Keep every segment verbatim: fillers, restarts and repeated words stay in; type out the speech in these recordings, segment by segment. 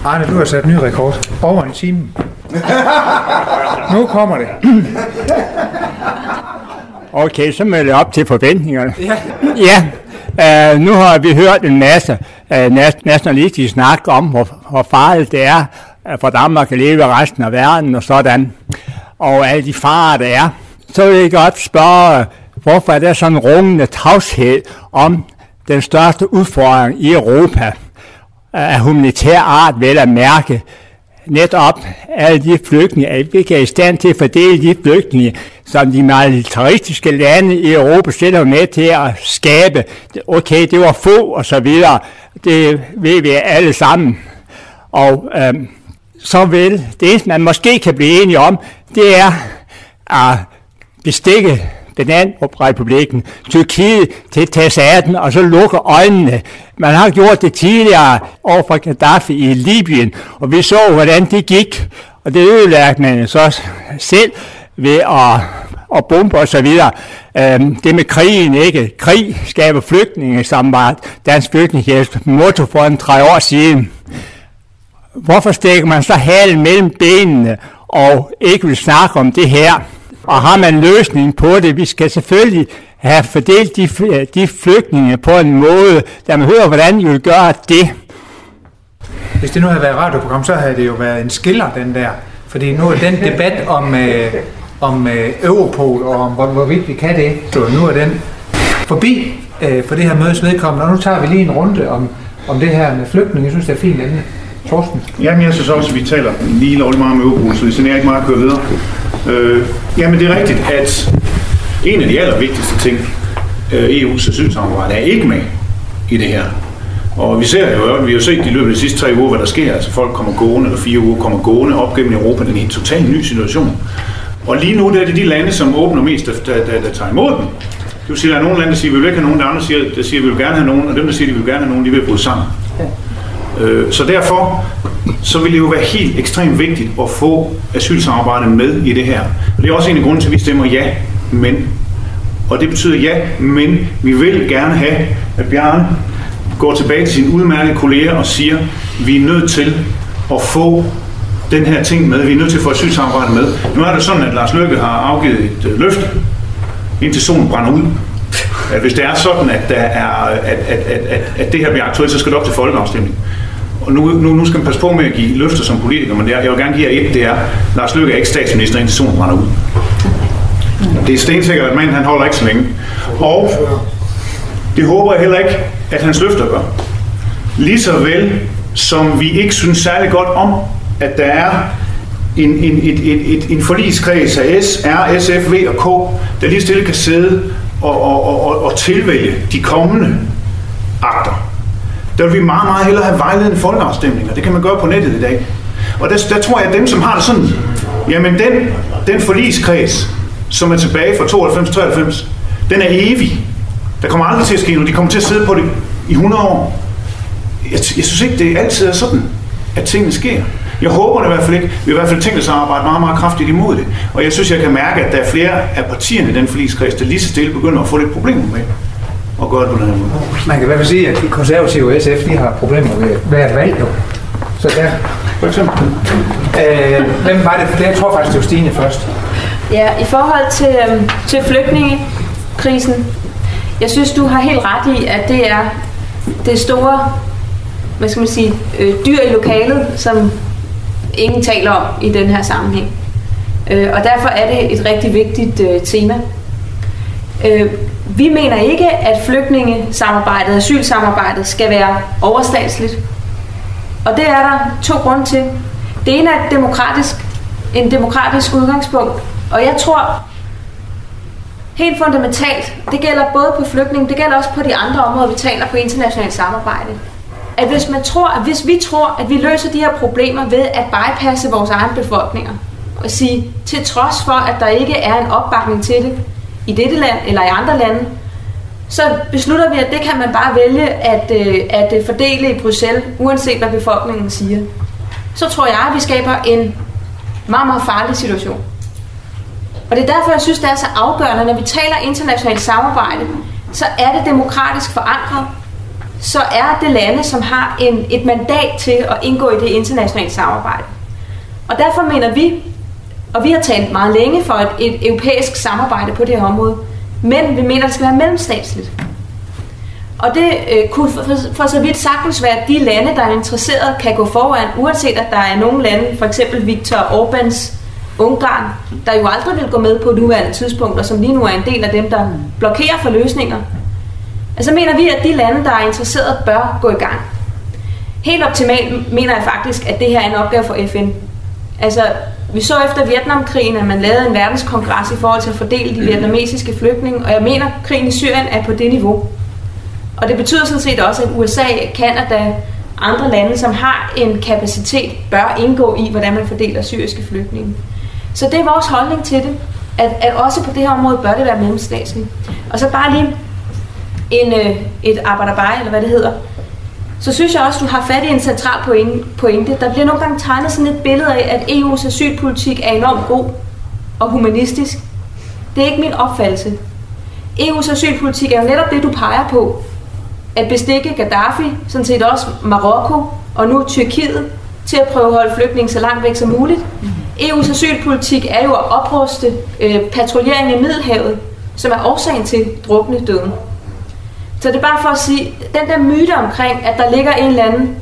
Arne, du har sat ny rekord. Over en time. Nu kommer det. Okay, så melder jeg op til forventningerne. Ja. Ja, uh, nu har vi hørt en masse uh, nationalistisk snak om, hvor, hvor farligt det er uh, for Danmark at leve i resten af verden og sådan. Og alle de farer, der er. Så vil jeg godt spørge, hvorfor er der sådan en rungende tavshed om den største udfordring i Europa af humanitær art, vel at mærke, netop alle de flygtninge, at vi ikke er i stand til at fordele de flygtninge, som de militaristiske lande i Europa selv er med til at skabe. Okay, det var få og så videre. Det ved vi alle sammen. Og øhm, så vil det eneste, man måske kan blive enige om, det er at bestikke Bananrepublikken, Tyrkiet til at tage sig af den, og så lukke øjnene. Man har gjort det tidligere over for Gaddafi i Libyen, og vi så, hvordan det gik, og det ødelagde man så selv ved at, at bombe og så videre. Øhm, det med krigen, ikke? Krig skaber flygtninge, som var Dansk Flygtningehjælps motto for en tre år siden. Hvorfor stikker man så halen mellem benene og ikke vil snakke om det her? Og har man en løsning på det? Vi skal selvfølgelig have fordelt de, de flygtninge på en måde, der man hører, hvordan I vil gøre det. Hvis det nu havde været et radioprogram, så havde det jo været en skiller, den der. Fordi nu er den debat om, øh, om øh, Europol og om hvor, hvorvidt vi kan det, så nu er den forbi øh, for det her mødes vedkommende. Og nu tager vi lige en runde om, om det her med flygtninge. Jeg synes, det er fint emne. Torsten? Jamen, jeg synes også, at vi taler lige lovligt meget om Europol, så det er ikke meget at køre videre. Øh, jamen, det er rigtigt, at en af de allervigtigste ting, øh, E U's asylsamarbejde, er ikke med i det her. Og vi ser jo, vi har jo set i løbet af de sidste tre uger, hvad der sker. Altså folk kommer gående, eller fire uger kommer gående op gennem Europa. Det er en totalt ny situation. Og lige nu der er det de lande, som åbner mest, der, der, der, der tager imod dem. Det vil sige, at der er nogle lande, der siger, at vi vil ikke have nogen, der andre siger, der siger, at vi vil gerne have nogen, og dem, der siger, at de vil gerne have nogen, de vil bryde sammen. Øh, så derfor så vil det jo være helt ekstremt vigtigt at få asylsamarbejdet med i det her. Og det er også en af grunden til, at vi stemmer ja, men. Og det betyder ja, men vi vil gerne have, at Bjarne går tilbage til sine udmærkede kolleger og siger, at vi er nødt til at få den her ting med. Vi er nødt til at få asylsamarbejdet med. Nu er det sådan, at Lars Løkke har afgivet et øh, løfte, indtil solen brænder ud. At hvis det er sådan, at, der er, at, at, at, at, at det her bliver aktuelt, så skal det op til folkeafstemning. Og nu, nu, nu skal man passe på med at give løfter som politiker, men det er, jeg vil gerne give jer et, det er, Lars Løkke er ikke statsminister, indtil solen brænder ud. Det er stensikkert, at manden han holder ikke så længe. Og det håber jeg heller ikke, at hans løfter gør. Lige så vel, som vi ikke synes særlig godt om, at der er en, en, et, et, et, en forligskreds af S, R, S F, V og K, der lige stille kan sidde og, og, og, og tilvælge de kommende akter. Der vil vi meget, meget hellere have vejledende folkeafstemninger. Det kan man gøre på nettet i dag. Og der, der tror jeg, at dem, som har det sådan, jamen den, den forligskreds, som er tilbage fra tooghalvfems til treoghalvfems, den er evig. Der kommer aldrig til at ske noget. De kommer til at sidde på det i hundrede år. Jeg, jeg synes ikke, det altid er sådan, at tingene sker. Jeg håber det i hvert fald ikke. Vi har i hvert fald tænkt os at arbejde meget, meget kraftigt imod det. Og jeg synes, jeg kan mærke, at der er flere af partierne i den forligskreds, der lige så stille begynder at få lidt problemer med at gøre det på den her måde. Man kan i hvert fald sige, at de konservative og S F, de har problemer ved hvert valg jo. Så der, for eksempel. Øh, hvem var det? Jeg tror faktisk, det var Stine først. Ja, i forhold til, øhm, til flygtningekrisen, jeg synes, du har helt ret i, at det er det store, hvad skal man sige, øh, dyr i lokalet, som ingen taler om i den her sammenhæng. Øh, og derfor er det et rigtig vigtigt øh, tema. Øh, vi mener ikke, at flygtningesamarbejdet, asylsamarbejdet skal være overstatsligt. Og det er der to grunde til. Det ene er et demokratisk, en demokratisk udgangspunkt, og jeg tror helt fundamentalt, det gælder både på flygtninge, det gælder også på de andre områder, vi taler på internationalt samarbejde, at hvis man tror, at hvis vi tror, at vi løser de her problemer ved at bypasse vores egne befolkninger, og sige, til trods for, at der ikke er en opbakning til det i dette land eller i andre lande, så beslutter vi, at det kan man bare vælge at, at fordele i Bruxelles, uanset hvad befolkningen siger. Så tror jeg, at vi skaber en meget, meget farlig situation. Og det er derfor, jeg synes, det er så afgørende, når vi taler internationalt samarbejde, så er det demokratisk forankret. så er det lande, som har en, et mandat til at indgå i det internationale samarbejde. Og derfor mener vi, og vi har talt meget længe for et, et europæisk samarbejde på det her område, men vi mener, at det skal være mellemstatsligt. Og det øh, kunne for, for så vidt sagtens være, at de lande, der er interesseret, kan gå foran, uanset at der er nogle lande, for eksempel Viktor Orbáns Ungarn, der jo aldrig vil gå med på nuværende tidspunkt, og som lige nu er en del af dem, der blokerer for løsninger. Altså mener vi, at de lande, der er interesseret, bør gå i gang. Helt optimalt mener jeg faktisk, at det her er en opgave for F N. Altså, vi så efter Vietnamkrigen, at man lavede en verdenskongres i forhold til at fordele de vietnamesiske flygtninge, og jeg mener, at krigen i Syrien er på det niveau. Og det betyder sådan set også, at U S A, Canada, andre lande, som har en kapacitet, bør indgå i, hvordan man fordeler syriske flygtninge. Så det er vores holdning til det, at, at også på det her område bør det være mellemstatsligt. Og så bare lige en, øh, et arbejderbej, eller hvad det hedder. Så synes jeg også, du har fat i en central pointe. Der bliver nogle gange tegnet sådan et billede af, at E U's asylpolitik er enormt god og humanistisk. Det er ikke min opfattelse. E U's asylpolitik er jo netop det, du peger på. At bestikke Gaddafi, sådan set også Marokko og nu Tyrkiet, til at prøve at holde flygtninge så langt væk som muligt. E U's asylpolitik er jo at opruste øh, patruljering i Middelhavet, som er årsagen til druknedøden. Så det er bare for at sige, den der myte omkring, at der ligger en eller anden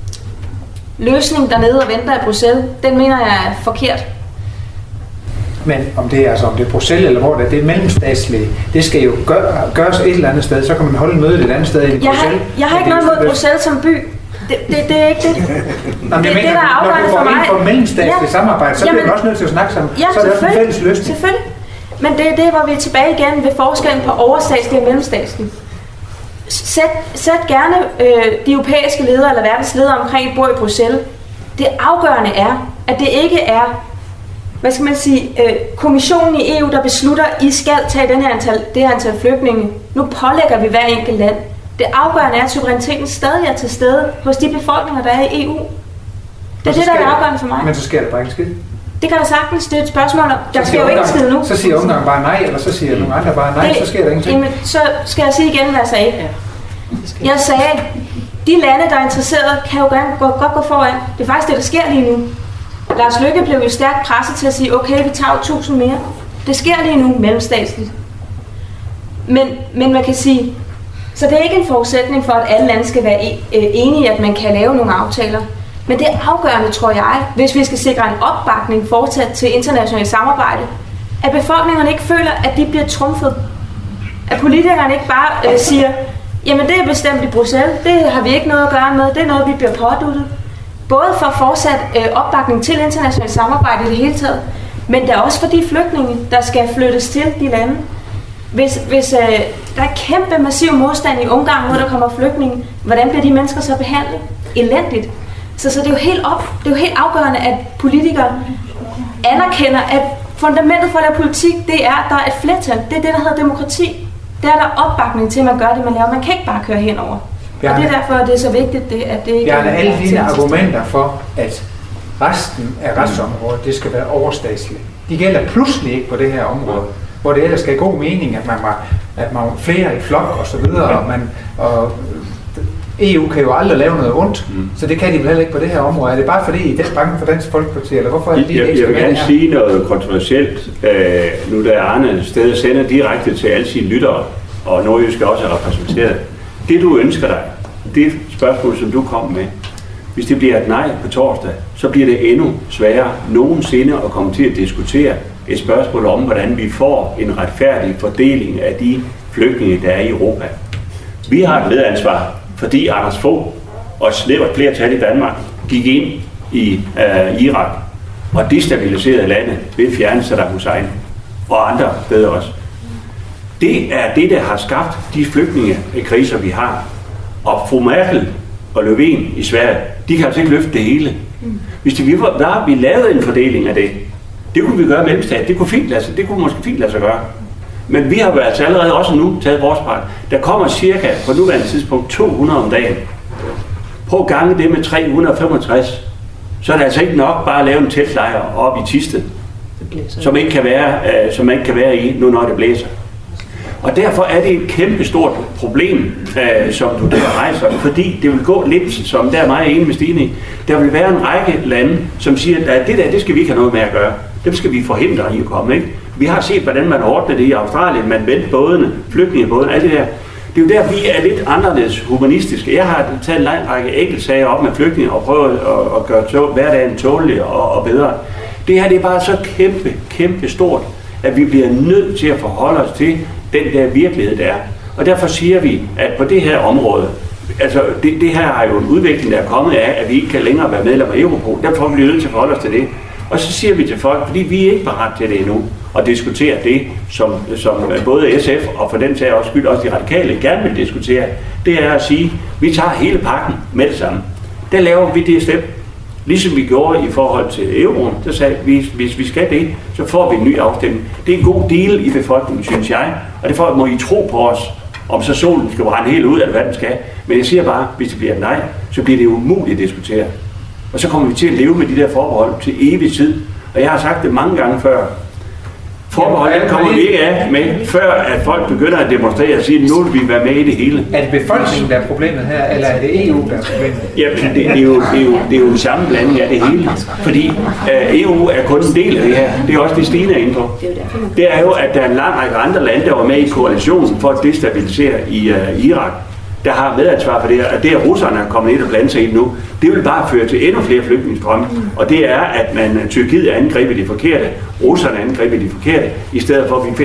løsning dernede og venter i Bruxelles, den mener jeg er forkert. Men om det er, altså, om det er Bruxelles eller hvor det er, det er mellemstatslige, det skal jo gør, gøres et eller andet sted, så kan man holde mødet et andet sted i Bruxelles. Jeg har, jeg har ikke noget mod Bruxelles som by. Det, det, det er ikke det. Nå, det er det, der er afgørende for mig. Når du går ind for mellemstatsligt ja. samarbejde, så bliver man også nødt til at snakke sammen. Ja, så er det også en fælles løsning. Selvfølgelig. Men det er det, hvor vi er tilbage igen ved forskellen på overstatslig og mellemstatslig. Sæt, sæt gerne øh, de europæiske ledere eller verdens ledere omkring et bord i Bruxelles. Det afgørende er, at det ikke er, hvad skal man sige, øh, kommissionen i E U, der beslutter, at I skal tage den her antal, det her antal flygtninge. Nu pålægger vi hver enkelt land. Det afgørende er, at suveræniteten stadig er til stede hos de befolkninger, der er i E U. Det er det, der er afgørende for mig. Men så sker der bare ikke skid. Det kan der sagtens. Det er et spørgsmål om, der sker jo ikke skid nu. Så siger Ungarn bare nej, eller så siger nogle andre bare nej, det, så sker der ingenting. Jamen, så skal jeg sige igen, hvad jeg sagde. Jeg sagde, de lande, der er interesserede, kan jo gerne gå, godt gå foran. Det er faktisk det, der sker lige nu. Lars Løkke blev jo stærkt presset til at sige, okay, vi tager jo tusind mere. Det sker lige nu mellemstatsligt. Men, men man kan sige, så det er ikke en forudsætning for, at alle lande skal være enige, at man kan lave nogle aftaler. Men det er afgørende, tror jeg, hvis vi skal sikre en opbakning fortsat til internationalt samarbejde, at befolkningerne ikke føler, at de bliver trumfet. At politikerne ikke bare øh, siger, jamen det er bestemt i Bruxelles, det har vi ikke noget at gøre med, det er noget, vi bliver påduttet. Både for fortsat øh, opbakning til internationalt samarbejde i det hele taget, men der er også for de flygtninge, der skal flyttes til de lande. Hvis, hvis øh, der er kæmpe massiv modstand i Ungarn, hvor der kommer flygtninge, hvordan bliver de mennesker så behandlet? Elendigt. Så, så det er jo helt op, det er jo helt afgørende, at politikere anerkender, at fundamentet for at lave politik, det er, at der er et flertal. Det er det, der hedder demokrati. Det er der opbakning til, at man gør det, man laver. Man kan ikke bare køre henover. Bjarne, og det er derfor, at det er så vigtigt, det, at det ikke Bjarne, er alle dine argumenter for, at resten af retsområdet, det skal være overstatsligt. De gælder pludselig ikke på det her område, hvor det ellers skal god mening, at man var, at man var flere i flok og så videre, og, man, og E U kan jo aldrig lave noget ondt, mm. så det kan de vel heller ikke på det her område. Er det bare fordi, I er bange for Dansk Folkeparti, eller hvorfor er det, jeg, jeg vil gerne sige noget kontroversielt, uh, nu der Arne stedet sender direkte til alle sine lyttere, og Nordjysk også er repræsenteret. Det du ønsker dig, det spørgsmål, som du kom med, hvis det bliver et nej på torsdag, så bliver det endnu sværere nogensinde at komme til at diskutere et spørgsmål om, hvordan vi får en retfærdig fordeling af de flygtninge, der er i Europa. Vi har et medansvar, fordi Anders Fogh og et snævert flertal i Danmark gik ind i øh, Irak og destabiliserede landet ved at fjerne Saddam Hussein og andre steder også. Det er det, der har skabt de flygtningekriser, vi har. Og fru Merkel og Löfven i Sverige, de kan altså ikke løfte det hele. Hvis det, vi, var, vi lavede en fordeling af det, det kunne vi gøre mellemstat, det kunne, fint lade sig, det kunne måske fint lade sig gøre. Men vi har altså allerede også nu taget vores part. Der kommer cirka på nuværende tidspunkt to hundrede om dagen. På gange det med tre hundrede og femogtres, så er det altså ikke nok bare at lave en teltlejr oppe i Thisted, som ikke kan være, uh, som ikke kan være i, nu når det blæser. Og derfor er det et kæmpestort problem, øh, som du der rejser, fordi det vil gå lidt, som der er meget enig med Stine i. Der vil være en række lande, som siger, at det der, det skal vi ikke have noget med at gøre. Dem skal vi forhindre i at komme, ikke? Vi har set, hvordan man ordner det i Australien, man vendte bådene, flygtningebådene, alt det der. Det er jo der, vi er lidt anderledes humanistiske. Jeg har taget en lang række enkeltsager op med flygtninge og prøvet at, at gøre tog, hverdagen tålelig og, og bedre. Det her, det er bare så kæmpe, kæmpe stort, at vi bliver nødt til at forholde os til den der virkelighed, der er. Og derfor siger vi, at på det her område, altså det, det her er jo en udvikling, der er kommet af, at vi ikke kan længere være medlem af Europol. Derfor bliver vi nødt til at forholde os til det. Og så siger vi til folk, fordi vi er ikke parat til det endnu, og diskutere det, som, som både S F og for den sags også skyld, også de radikale gerne vil diskutere, det er at sige, at vi tager hele pakken med det samme. Der laver vi det step, ligesom vi gjorde i forhold til euroen. Der sagde vi, hvis vi skal det, så får vi en ny afstemning. Det er en god del i befolkningen, synes jeg, og derfor må I tro på os, om så solen skal brænde helt ud af, hvad den skal. Men jeg siger bare, hvis det bliver nej, så bliver det umuligt at diskutere. Og så kommer vi til at leve med de der forbehold til evig tid. Og jeg har sagt det mange gange før. Forbeholdet kommer vi ikke af med, før at folk begynder at demonstrere og sige, at nu vil vi være med i det hele. Er det befolkningen, der er problemet her, eller er det E U, der er problemet? Jamen, det, det, er, jo, det, er, jo, det er jo en sammenblanding af det hele. Fordi uh, E U er kun en del af det her. Det er også det, Stine er inde på. Det er jo, at der er en lang række andre lande, der var med i koalitionen for at destabilisere i uh, Irak, der har medansvar for det her, og det er russerne er kommet ind og blandet sig i nu, det vil bare føre til endnu flere flygtningestrømme, og det er, at man, Tyrkiet angriber de forkerte, russerne angriber de forkerte, i stedet for at vi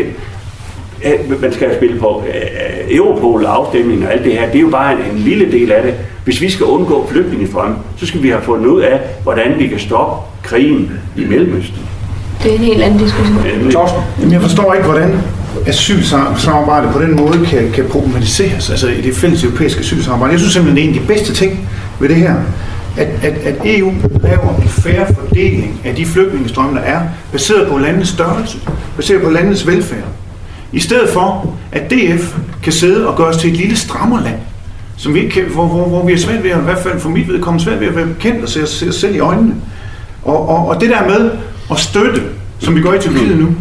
finder, man skal spille på uh, Europol og afstemning og alt det her, det er jo bare en, en lille del af det. Hvis vi skal undgå flygtningestrømme, så skal vi have fundet ud af, hvordan vi kan stoppe krigen i Mellemøsten. Det er en helt anden diskussion. Jamen, jeg forstår ikke, hvordan asylsamarbejde på den måde kan, kan problematiseres, altså i det fælles europæiske asylsamarbejde. Jeg synes simpelthen, det er en af de bedste ting ved det her, at, at, at E U laver en fair fordeling af de flygtningestrømme, der er, baseret på landets størrelse, baseret på landets velfærd. I stedet for, at D F kan sidde og gøre os til et lille strammerland, som vi ikke kan, hvor, hvor, hvor vi er svært ved, at, i hvert fald for mit vedkommende svært ved at være bekendt og se os, se os selv i øjnene. Og, og, og det der med at støtte, som vi gør i Tyrkiet nu,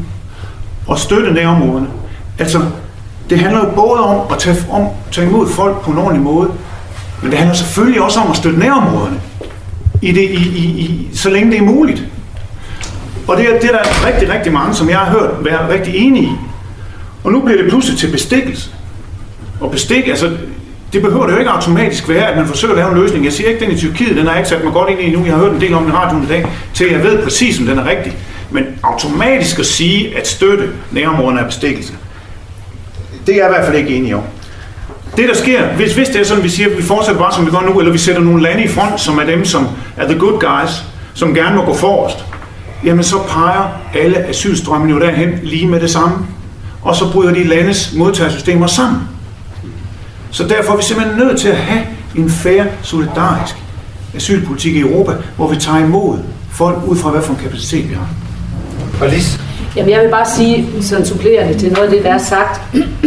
og støtte nærområderne. Altså, det handler jo både om at tage, om, tage imod folk på en ordentlig måde, men det handler selvfølgelig også om at støtte nærområderne, i det, i, i, i, så længe det er muligt. Og det er, det er der rigtig, rigtig mange, som jeg har hørt være rigtig enige i. Og nu bliver det pludselig til bestikkelse. Og bestik, altså, det behøver det jo ikke automatisk være, at man forsøger at lave en løsning. Jeg siger ikke, den i Tyrkiet, den har jeg ikke sat mig godt ind i endnu. Jeg har hørt en del om den i radioen i dag, til jeg ved præcis, om den er rigtig. Men automatisk at sige, at støtte nærområderne er bestikkelse, det er jeg i hvert fald ikke enig om. Det der sker, hvis, hvis det er sådan, vi siger, at vi fortsætter bare som vi gør nu, eller vi sætter nogle lande i front, som er dem, som er the good guys, som gerne må gå forrest, jamen så peger alle asylstrømmene jo derhen lige med det samme. Og så bryder de landes modtagersystemer sammen. Så derfor er vi simpelthen nødt til at have en fair, solidarisk asylpolitik i Europa, hvor vi tager imod folk ud fra, hvad for en kapacitet vi har. Og Lis? Jamen, jeg vil bare sige, sådan supplerende til noget af det, der er sagt,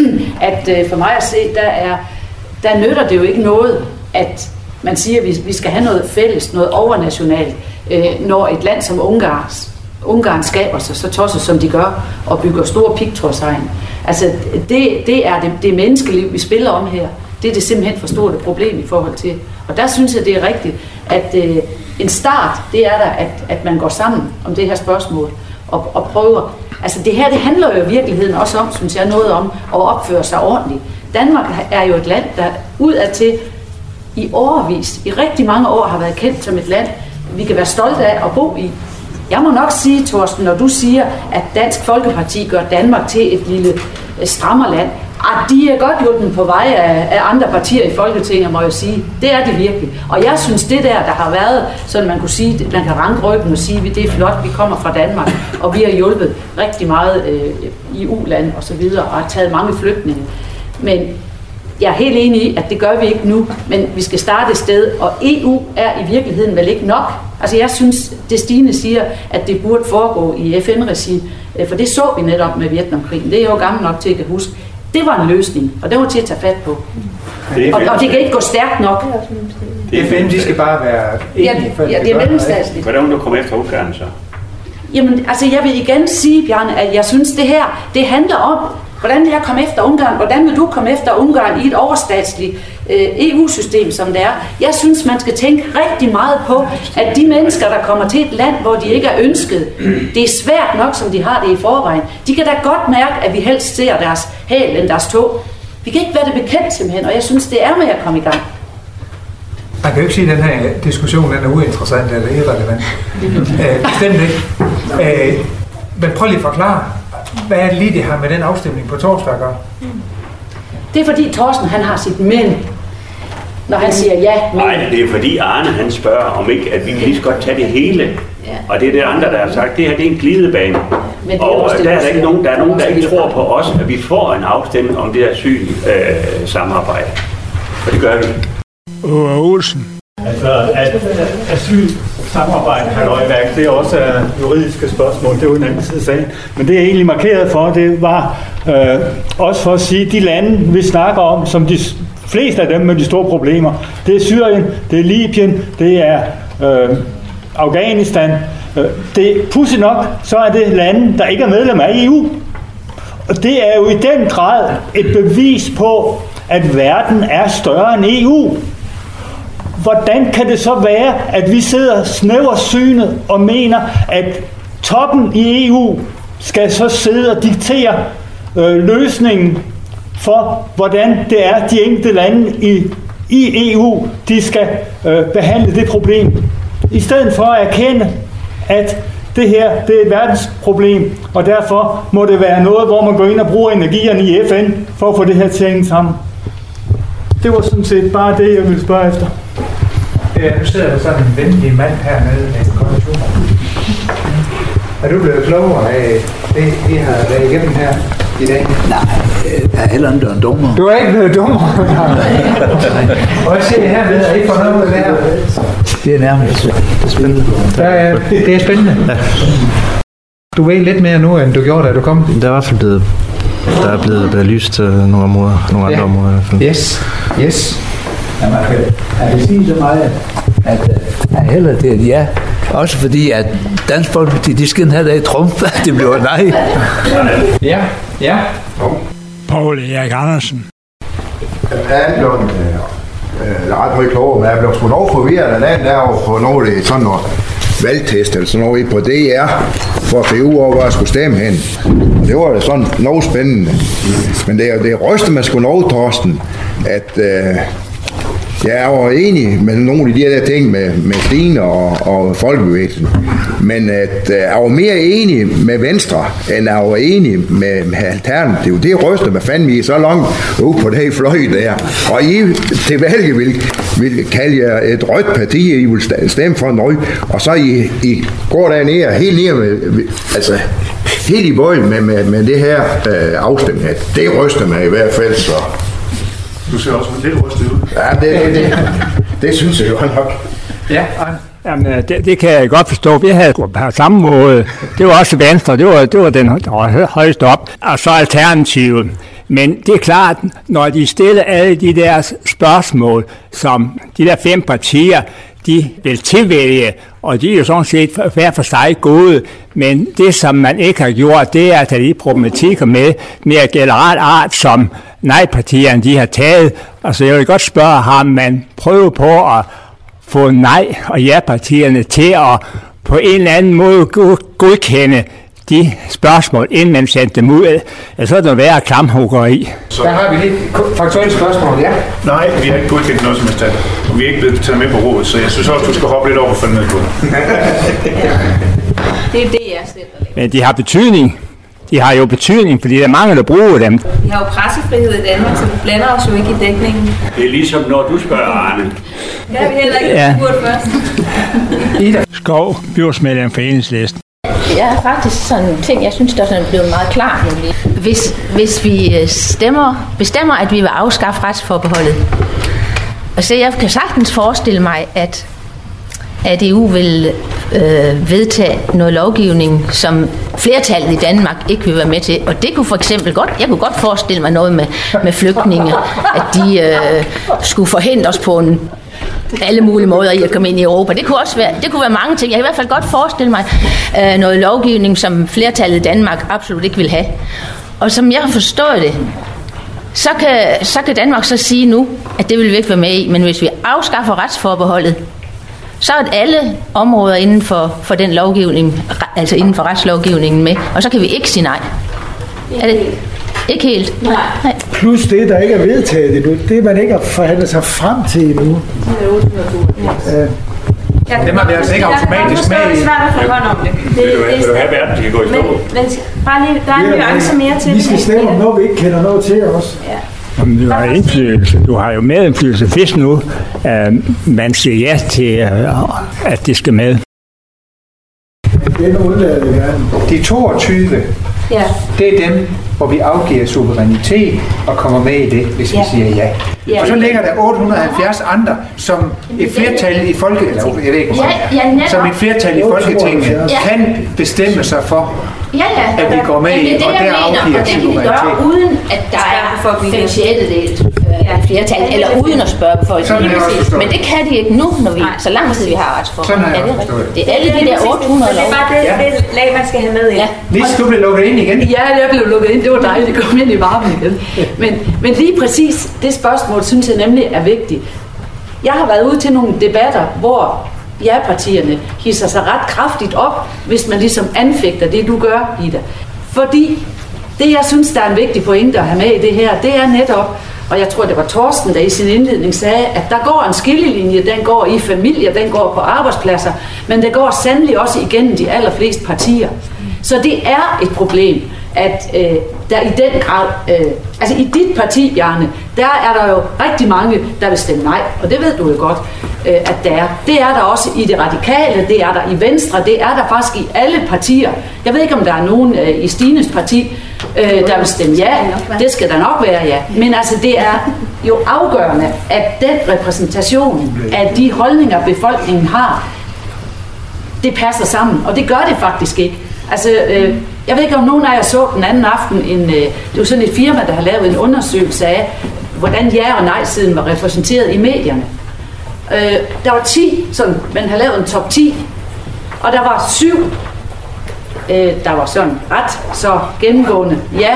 at øh, for mig at se, der, er, der nytter det jo ikke noget, at man siger, at vi, vi skal have noget fælles, noget overnationalt, øh, når et land som Ungarn, Ungarn skaber sig så tosset, som de gør, og bygger store pigtrådshegn. Altså, det, det er det, det menneskeliv, vi spiller om her. Det er det simpelthen for stort et problem i forhold til. Og der synes jeg, det er rigtigt, at øh, en start, det er der, at, at man går sammen om det her spørgsmål, og, og prøver. Altså det her, det handler jo i virkeligheden også om, synes jeg, noget om at opføre sig ordentligt. Danmark er jo et land, der udadtil i årevis, i rigtig mange år, har været kendt som et land, vi kan være stolte af at bo i. Jeg må nok sige, Torsten, når du siger, at Dansk Folkeparti gør Danmark til et lille strammerland, at de er godt hjulpet på vej af, af andre partier i Folketinget, må jeg sige. Det er det virkelig. Og jeg synes, det der, der har været, sådan man kunne sige, man kan ranke ryggen og sige, at det er flot, vi kommer fra Danmark, og vi har hjulpet rigtig meget øh, i U-land og så videre, og har taget mange flygtninge. Men jeg er helt enig i, at det gør vi ikke nu, men vi skal starte et sted, og E U er i virkeligheden vel ikke nok. Altså jeg synes, det Stine siger, at det burde foregå i F N-regi, for det så vi netop med Vietnamkrigen. Det er jo gammel nok til at huske. Det var en løsning, og det var til at tage fat på. Det og, og det kan ikke gå stærkt nok. F N, de skal bare være enige, ja, ja, det er mellemstatsligt. Hvordan du kommer efter Ungarn så? Jamen, altså jeg vil igen sige, Bjarne, at jeg synes, det her, det handler om, Hvordan vil jeg komme efter Ungarn? Hvordan vil du komme efter Ungarn i et overstatsligt øh, E U-system, som det er? Jeg synes, man skal tænke rigtig meget på, at de mennesker, der kommer til et land, hvor de ikke er ønsket, det er svært nok, som de har det i forvejen. De kan da godt mærke, at vi helst ser deres hæl end deres tog. Vi kan ikke være det bekendt simpelthen, og jeg synes, det er med at komme i gang. Man kan jo ikke sige, at den her diskussion den er uinteressant eller irrelevant. øh, bestemt ikke. Øh, men prøv lige at forklare, hvad er det lige, det har med den afstemning på torsdag at gøre? Det er fordi Thorsten, han har sit men, når han siger ja. Men. Nej, det er fordi Arne, han spørger, om ikke, at vi kan lige så godt tage det hele. Ja. Og det er det andre, der har sagt, det her det er en glidebane. Og der er der ikke nogen, der er nogen, der ikke tror på os, at vi får en afstemning om det her asyl-samarbejde. Og det gør vi. Åh, Olsen. Altså, at asylsamarbejde, halløjværk, det er også uh, juridiske spørgsmål, det er jo en anden side af sagen. Men det jeg egentlig markerede for, det var øh, også for at sige, at de lande, vi snakker om, som de fleste af dem med de store problemer, det er Syrien, det er Libyen, det er øh, Afghanistan. Det er pudsigt nok, så er det lande, der ikke er medlem af E U. Og det er jo i den grad et bevis på, at verden er større end E U. Hvordan kan det så være, at vi sidder snæversynet og mener, at toppen i E U skal så sidde og diktere øh, løsningen for, hvordan det er, de enkelte lande i, i E U, de skal øh, behandle det problem. I stedet for at erkende, at det her det er et verdensproblem, og derfor må det være noget, hvor man går ind og bruger energierne i F N for at få det her til at hænge sammen. Det var sådan set bare det, jeg ville spørge efter. Ja, nu sidder der sådan en venlig mand hernede med en konvention. Er du blevet klogere af det, vi har været igennem her i dag? Nej, jeg er heller ikke en dummer. Du er ikke blevet dummere? Og jeg siger det her ved, at I får noget ud af det her. Det er nærmest det er spændende. Ja, det er spændende. Ja. Du ved lidt mere nu, end du gjorde, da du kom. Der er i hvert fald blevet, der er blevet belyst nogle områder, nogle andre ja. områder i hvert fald. Yes, yes. Ja, man kan, jeg kan sige så meget, at jeg er heller det, ja. Også fordi, at Dansk Folkeparti, de skal have det i trumf, at det bliver nej. Ja, ja. Poul Erik Andersen. Jeg er blevet øh, ret meget klogere, men jeg er blevet sgu nok forvirret af landet derovre på noget, det sådan noget valgtest eller sådan noget på D R, for at finde ud af, hvor jeg skulle stemme hen. Og det var da sådan noget spændende. Men det er det ryster, man skulle nå, Thorsten, at øh, jeg var enig med nogle af de der ting med, med Stine og, og Folkebevægelsen, men at øh, jeg var mere enig med Venstre, end jeg var enig med, med Alternativ. Det ryster, hvad fanden vi er så langt ude på det fløj der. Og I til valget vil, vil kalde jer et rødt parti, I vil stemme for noget, og så I, I går dernede, helt ned med, altså helt i bøjl med, med, med det her øh, afstemning. Det ryster mig i hvert fald, så. Du ser også lidt rystet ud. Ja, det, det, det, det synes jeg jo nok. Ja, Jamen, det, det kan jeg godt forstå. Vi havde på samme måde. Det var også Venstre. Det var, det var den, der var højst op. Og så Alternativet. Men det er klart, når de stiller alle de der spørgsmål, som de der fem partier, de vil tilvælge, og de er jo sådan set hver for sig gode, men det, som man ikke har gjort, det er at tage de problematikker med, mere generelt art, som nej-partierne de har taget. Altså, jeg vil godt spørge, har man prøvet på at få nej- og ja-partierne til at på en eller anden måde godkende de spørgsmål, inden man sendte dem ud, så er det noget værre klamhuggeri. Der har vi lige et faktuelt spørgsmål, ja. Nej, vi har ikke godkendt noget som helst af det. Og vi er ikke blevet taget med på rådet, så jeg synes også, du skal hoppe lidt over og følge med på det. Det er det, jeg selv der Men de har betydning. De har jo betydning, fordi der er mange, der bruger dem. Vi har jo pressefrihed i Danmark, så vi blander os jo ikke i dækningen. Det er ligesom, når du spørger Arne. Det har vi heller ikke ja. spurgt først. Skov, byrådsmedlem for Enhedslisten. Jeg har faktisk sådan en ting, jeg synes, der er sådan blevet meget klar. Nemlig. Hvis, hvis vi stemmer, bestemmer, at vi vil afskaffe retsforbeholdet, altså jeg kan sagtens forestille mig, at at E U vil øh, vedtage noget lovgivning, som flertallet i Danmark ikke vil være med til. Og det kunne for eksempel godt, jeg kunne godt forestille mig noget med, med flygtninge, at de øh, skulle forhindre os på en, alle mulige måder i at komme ind i Europa. Det kunne også være, det kunne være mange ting. Jeg kan i hvert fald godt forestille mig øh, noget lovgivning, som flertallet i Danmark absolut ikke vil have. og som jeg har forstået det, så kan, så kan Danmark så sige nu, at det vil vi ikke være med i. Men hvis vi afskaffer retsforbeholdet, så er alle områder inden for, for den lovgivning, altså inden for retslovgivningen med, og så kan vi ikke sige nej. Er det ikke helt? Nej. nej. Plus det, der ikke er vedtaget endnu, det man ikke har forhandlet sig frem til endnu. Ja. Ja, det må vi altså ikke automatisk med i. Det er svært at få hånd om det. Vil du, vil du have verden, skal gå i stå? Men, men bare lige, der er en nuance mere til det. Vi skal stemme om noget, vi ikke kender noget til os. Ja. Jamen, du har indflydelse. Du har jo medindflydelse, hvis nu uh, man siger ja til, uh, at det skal med. Den undlader vi gerne. De toogtyve, ja. det er dem, hvor vi afgiver suverænitet og kommer med i det, hvis ja. vi siger ja. ja. Og så ligger der otte hundrede og halvfjerds andre, som et flertal i folket, eller jeg ved ikke, ja, ja, som et flertal i Folketinget ja. kan bestemme sig for, ja, ja. at vi går med i, og der afgiver suverænitet. Og det kan vi gøre, uden at der er fem sjettedels øh, flertal, eller uden at spørge befolkningen. Men det kan de ikke nu, når vi, så lang tid vi har retsforhold. Sådan er det. Det er alle de der otte hundrede lov. Det er bare det, det lag, man skal have med ind. Ja. Lis, du blev lukket ind igen. Ja, jeg blev lukket ind. Det var dejligt at komme ind i varmen igen. Men, men lige præcis det spørgsmål, synes jeg nemlig er vigtigt. Jeg har været ude til nogle debatter, hvor ja-partierne hisser sig ret kraftigt op, hvis man ligesom anfægter det, du gør, Ida. Fordi det, jeg synes, der er en vigtig pointe at have med i det her, det er netop, og jeg tror, det var Torsten, der i sin indledning sagde, at der går en skillelinje, den går i familier, den går på arbejdspladser, men det går sandelig også igennem de allerfleste partier. Så det er et problem, at øh, der i den grad, øh, altså i dit parti, Bjarne, der er der jo rigtig mange, der vil stemme nej, og det ved du jo godt, øh, at der er. Det er der også i det radikale, det er der i Venstre, det er der faktisk i alle partier. Jeg ved ikke, om der er nogen øh, i Stines parti, øh, der vil stemme ja, det skal der nok være ja, men altså det er jo afgørende, at den repræsentation af de holdninger, befolkningen har, det passer sammen, og det gør det faktisk ikke. Altså, øh, jeg ved ikke, om nogen af jer så den anden aften, en, øh, det var sådan et firma, der har lavet en undersøgelse af, hvordan ja- og nej-siden var repræsenteret i medierne. Øh, der var ti, sådan, man har lavet en top ti, og der var syv, øh, der var sådan ret så gennemgående ja,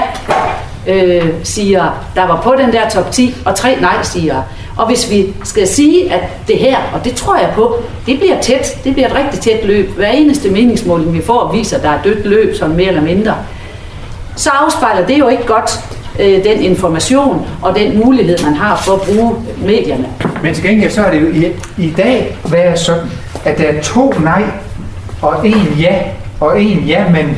øh, siger, der var på den der top ti, og tre nej, siger. Og hvis vi skal sige, at det her, og det tror jeg på, det bliver tæt, det bliver et rigtig tæt løb. Hver eneste meningsmåling, vi får, viser, at der er dødt løb, sådan mere eller mindre. Så afspejler det jo ikke godt øh, den information og den mulighed, man har for at bruge medierne. Men til gengæld så er det jo i, i dag været sådan, at der er to nej og en ja og en ja, men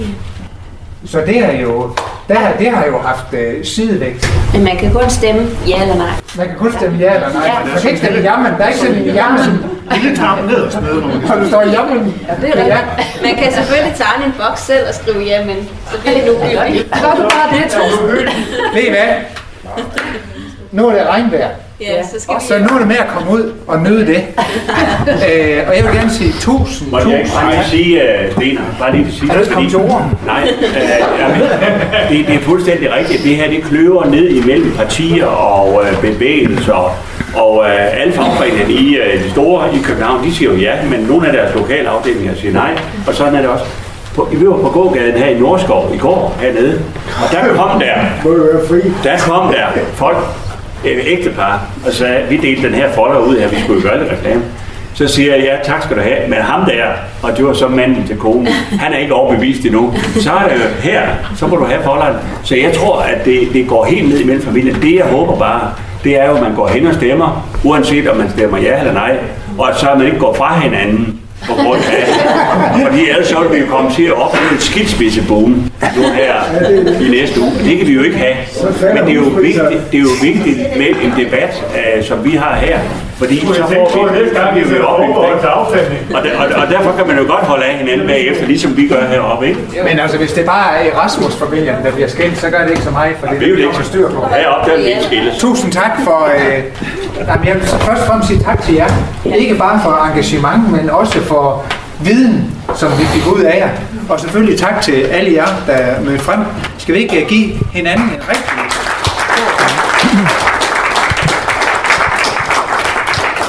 så det er jo, der, det har jo haft øh, sidevægt. Men man kan kun stemme ja eller nej. Man kan kun stemme ja eller nej. Ja. Man kan ikke stemme jammen. Der er ikke stemme jammen. Det er trappen ned og sådan noget. Og du står i jammen. Ja, det er rigtigt. Man kan selvfølgelig tegne en boks selv og skrive ja, men så bliver det nu ugyldigt. Så er du bare det, Torsten. Ved I hvad? Nu er det regnvejr. Ja, så, skal så nu er det med at komme ud og nyde det. øh, og jeg vil gerne sige tusind, Må tusind. jeg bare sige, uh, Lena, bare lige det sidste. Er du ikke kommet til ord? Nej, uh, jamen, det, det er fuldstændig rigtigt. Det her, det kløver ned imellem partier og uh, bevægelser. Og uh, alle fagforeningerne i uh, de store i København, de siger jo ja, men nogle af deres lokale afdelinger siger nej. Og sådan er det også. På, vi var på gågaden her i Nordskov i går hernede, og der kom der, der kom der folk, ægtepar, og så vi delte den her folder ud her, vi skulle gøre lidt reklame. Så siger jeg, ja, tak skal du have, men ham der, og det var så manden til konen, han er ikke overbevist endnu. Så er det her, så må du have folderen. Så jeg tror, at det, det går helt ned imellem familien. Det jeg håber bare, det er jo, at man går hen og stemmer, uanset om man stemmer ja eller nej, og så man ikke går fra hinanden på grund af, fordi ellers så vil vi komme til at opleve et skilsmisseboom nu her i næste uge. Det kan vi jo ikke have. Men det er jo vigtigt, det er jo vigtigt med en debat, uh, som vi har her, fordi så får vi jo op og, og, og derfor kan man jo godt holde af hinanden bagefter, ligesom vi gør heroppe, ikke? Men altså, hvis det bare er Erasmus-familien, der bliver skilt, så gør det ikke så meget, for det, det er jo ikke så styr på. Heroppe, der vil ikke skilles. Tusind tak for... Øh, jeg vil først og fremmest sige tak til jer. Ikke bare for engagement, men også for viden, som vi fik ud af jer. Og selvfølgelig tak til alle jer, der mødte frem. Skal vi ikke give hinanden en rigtig...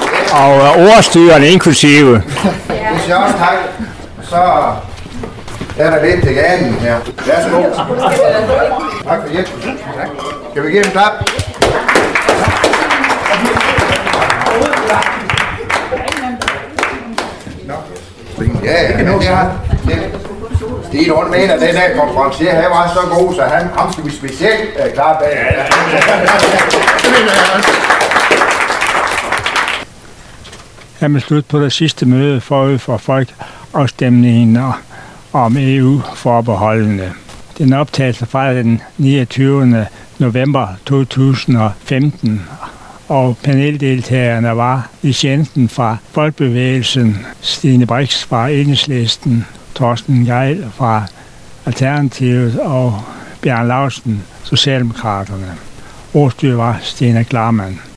Og ordstyreren inklusive. Hvis jeg også tak, så Er der lidt til ganen her? Værsgo. Tak for hjælp. Tak. Skal vi give en klap? Ja, ja, men det har... Stig Lund mener, at den der konferencier her var så god, så han, ham skal vi specielt uh, klare bag. Ja, ja, ja. Her med slut på det sidste møde forud for folkeafstemningen om E U-forbeholdene. Den optagelse fra den niogtyvende november to tusind og femten, og paneldeltagerne var Lis Jensen fra Folkebevægelsen, Stine Brix fra Enhedslisten, Torsten Gejl fra Alternativet og Bjarne Laustsen, Socialdemokraterne. Ordstyr var Stine Klarmann.